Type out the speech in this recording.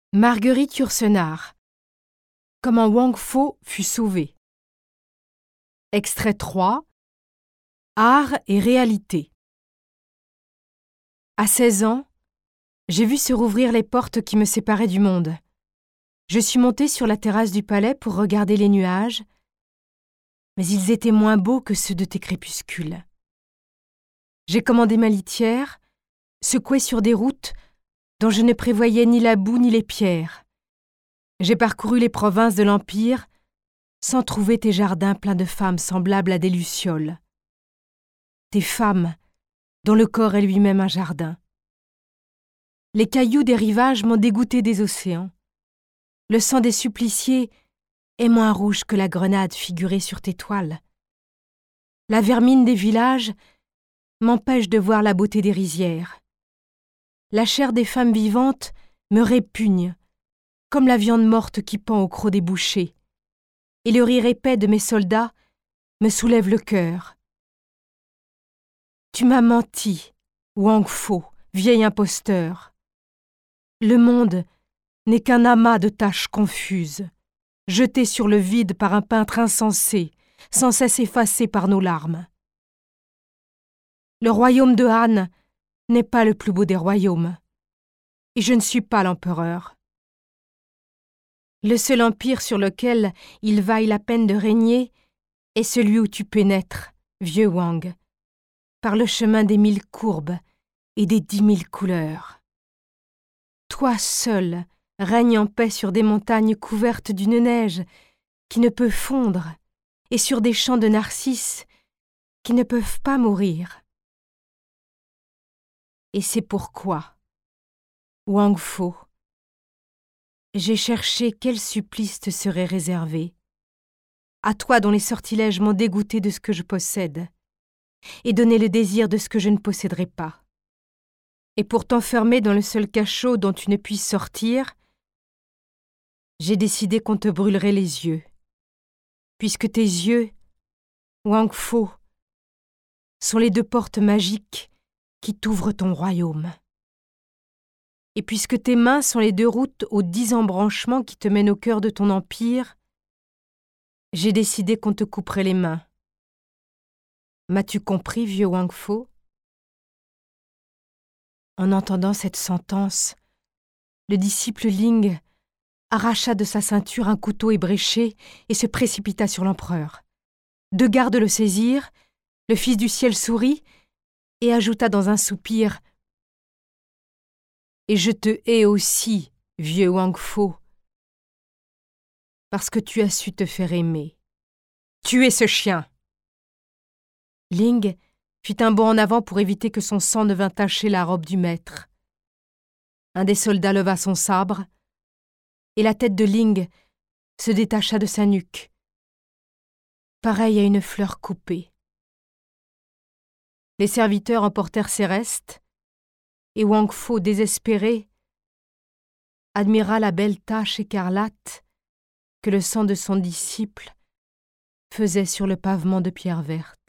Marguerite Yourcenar. Comment Wang Fo fut sauvé. Extrait 3. Art et réalité. À 16 ans, j'ai vu se rouvrir les portes qui me séparaient du monde. Je suis montée sur la terrasse du palais pour regarder les nuages, mais ils étaient moins beaux que ceux de tes crépuscules. J'ai commandé ma litière, secouée sur des routes dont je ne prévoyais ni la boue ni les pierres. J'ai parcouru les provinces de l'Empire sans trouver tes jardins pleins de femmes semblables à des lucioles. Tes femmes dont le corps est lui-même un jardin. Les cailloux des rivages m'ont dégoûté des océans. Le sang des suppliciés est moins rouge que la grenade figurée sur tes toiles. La vermine des villages m'empêche de voir la beauté des rizières. La chair des femmes vivantes me répugne, comme la viande morte qui pend au croc des bouchers, et le rire épais de mes soldats me soulève le cœur. Tu m'as menti, Wang Fo, vieil imposteur. Le monde n'est qu'un amas de taches confuses, jetées sur le vide par un peintre insensé, sans cesse effacé par nos larmes. Le royaume de Han n'est pas le plus beau des royaumes, et je ne suis pas l'empereur. Le seul empire sur lequel il vaille la peine de régner est celui où tu pénètres, vieux Wang, par le chemin des 1000 courbes et des 10 000 couleurs. Toi seul règnes en paix sur des montagnes couvertes d'une neige qui ne peut fondre et sur des champs de narcisses qui ne peuvent pas mourir. Et c'est pourquoi, Wang Fo, j'ai cherché quel supplice te serait réservé, à toi dont les sortilèges m'ont dégoûté de ce que je possède, et donné le désir de ce que je ne posséderai pas. Et pour t'enfermer dans le seul cachot dont tu ne puisses sortir, j'ai décidé qu'on te brûlerait les yeux, puisque tes yeux, Wang Fo, sont les 2 portes magiques qui t'ouvrent ton royaume. Et puisque tes mains sont les 2 routes aux 10 embranchements qui te mènent au cœur de ton empire, j'ai décidé qu'on te couperait les mains. M'as-tu compris, vieux Wang Fo ? En entendant cette sentence, le disciple Ling arracha de sa ceinture un couteau ébréché et se précipita sur l'empereur. 2 gardes le saisirent, le fils du ciel sourit et ajouta dans un soupir : « Et je te hais aussi, vieux Wang Fo, parce que tu as su te faire aimer. Tuez ce chien !» Ling fit un bond en avant pour éviter que son sang ne vînt tacher la robe du maître. Un des soldats leva son sabre, et la tête de Ling se détacha de sa nuque, pareille à une fleur coupée. Les serviteurs emportèrent ses restes, et Wang Fo, désespéré, admira la belle tache écarlate que le sang de son disciple faisait sur le pavement de pierre verte.